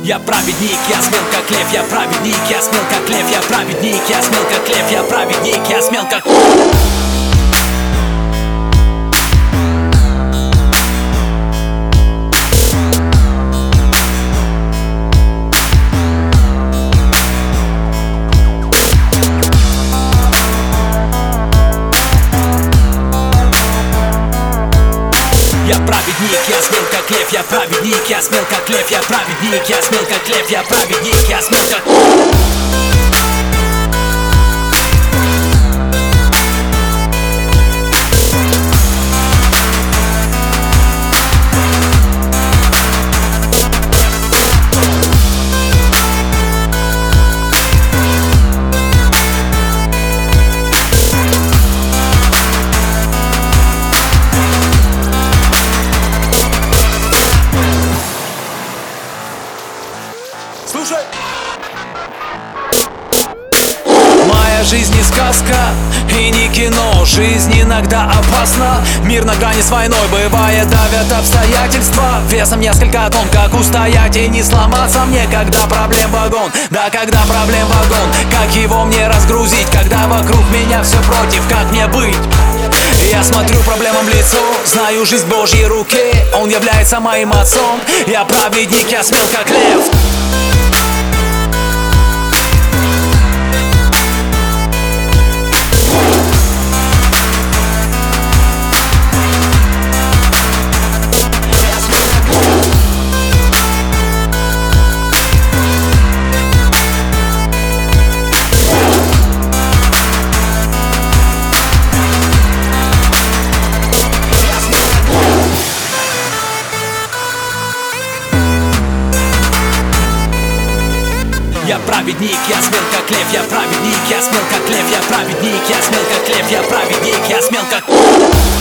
Я праведник, я смел как лев, я праведник, я смел как лев, я праведник, я смел как лев, я праведник, я смел как... Я праведник, я смел как лев, я праведник, я смел как лев, я праведник, я смел как лев, я праведник, я смел как... Слушай! Моя жизнь не сказка и не кино. Жизнь иногда опасна, мир на грани с войной. Бывает, давят обстоятельства весом несколько тонн. Как устоять и не сломаться мне, когда проблем вагон? Да, когда проблем вагон. Как его мне разгрузить, когда вокруг меня все против? Как мне быть? Я смотрю проблемам в лицо, знаю жизнь в Божьей руке. Он является моим отцом. Я праведник, я смел как лев. Я праведник, я смел как лев, я праведник, я смел как лев, я праведник, я смел как лев, я праведник, я смел как...